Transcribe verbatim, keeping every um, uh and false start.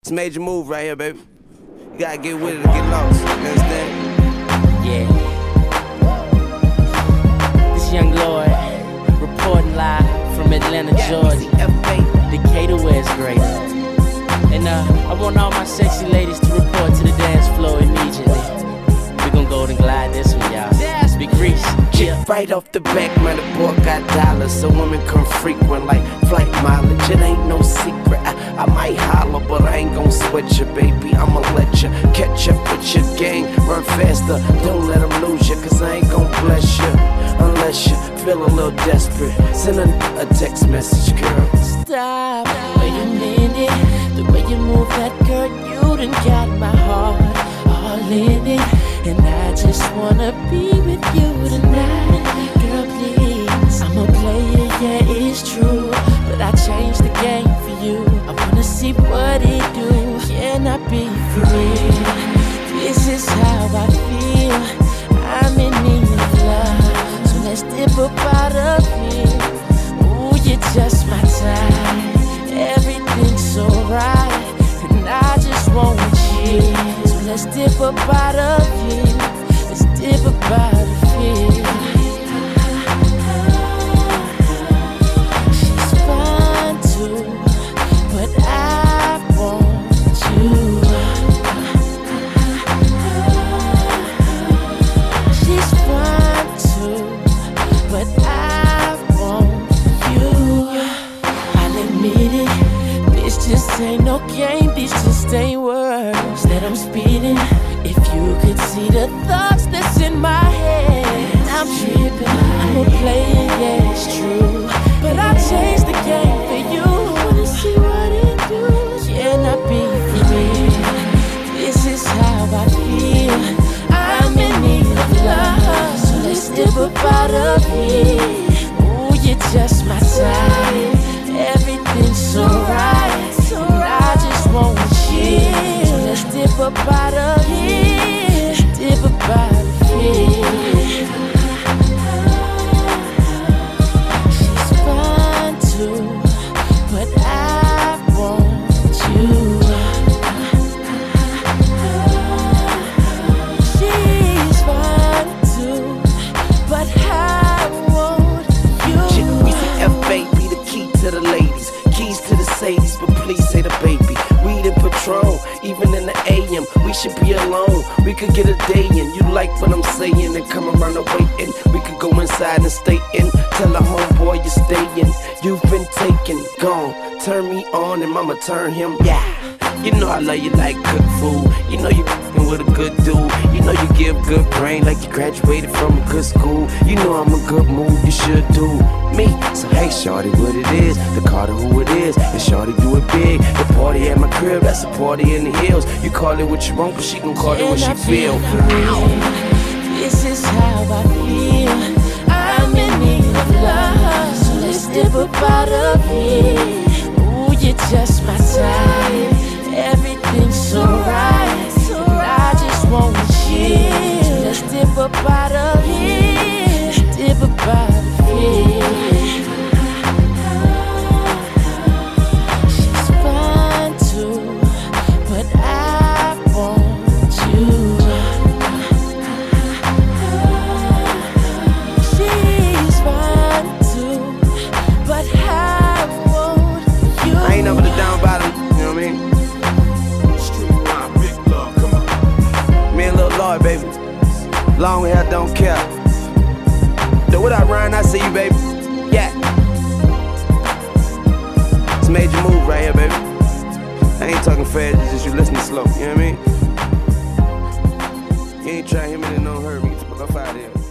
It's a major move right here, baby. You gotta get with it or get lost. You understand? Yeah. This young Lord reporting live from Atlanta, Georgia. Decatur, where it's great. And uh, I want all my sexy ladies to report to the dance floor immediately. We gon' golden glide this one, y'all. Big Reese. Yeah. Right off the back, man, the boy got dollars, so women come frequent like flight mileage. It ain't no secret. I, I might holler, but I ain't gon' sweat you, baby. I'ma let you catch up with your gang. Run faster, don't let them lose you, cause I ain't gon' bless you unless you feel a little desperate. Send a, a text message, girl. Stop. Wait a minute. The way you move that girl, you done got my heart all in it. And I just wanna be with you tonight. Girl, please. I'm a player, yeah, it's true, but I changed the game for you. I wanna see what it do. Can I be free? This is how I feel. I'm in need of love, so let's dip up out of here. Ooh, you're just my type. Everything's so right, and I just want you. So let's dip up out of here. Let's dip up out of here. She's fine too, but I want you. She's fine too, but I want you. I'll admit it, this just ain't no game, this just ain't words that I'm speeding. If you could see the thoughts that's in my head, I'm tripping, I'm a player, yeah, it's true, but I changed the game for you. I wanna see what it do. Can I be free? This is how I feel. I'm in need of love, so let's dip up out of here. Ooh, you're just my type. Everything's so right, and I just want you. So let's dip up out of here. Let's dip up out of here. She's fine too, but I want you. She's fine too, but I want you. Weezy F, baby, the key to the ladies. Keys to the Sadies, but please say the baby. Weed and Patron, even in the A M, we should be alone. We could get a day in. You like what I'm saying and come around and waiting. We could go inside and stay in. Tell a homeboy you're staying. You've been taken, gone. Turn me on and mama turn him. Yeah. You know I love you like cooked food. You know you f***ing with a good dude. You know you give good brain like you graduated from a good school. You know I'm a good move, you should do me. So hey shorty, what it is, the Carter who it is, and shorty do it big. The party at my crib, that's a party in the hills. You call it what you want, but she gon' call it what she feel. This is how I feel. I'm in need of love, so let's dip up out of here. Ooh, you're just my type. Everything's so right, and I just want you. So let's dip up out of here. Let's dip up out of here. She's fine too, but I want you. She's fine too, but I want you. I ain't never the down bottom, you know what I mean? Me and Lil Lloyd, baby. Long hair, don't care. So what up, Ryan? I see you, baby. Yeah. It's a major move right here, baby. I ain't talking fast, it's just you listening slow, you know what I mean? You ain't trying to hear me, then don't hurt me. Get the fuck up out of here.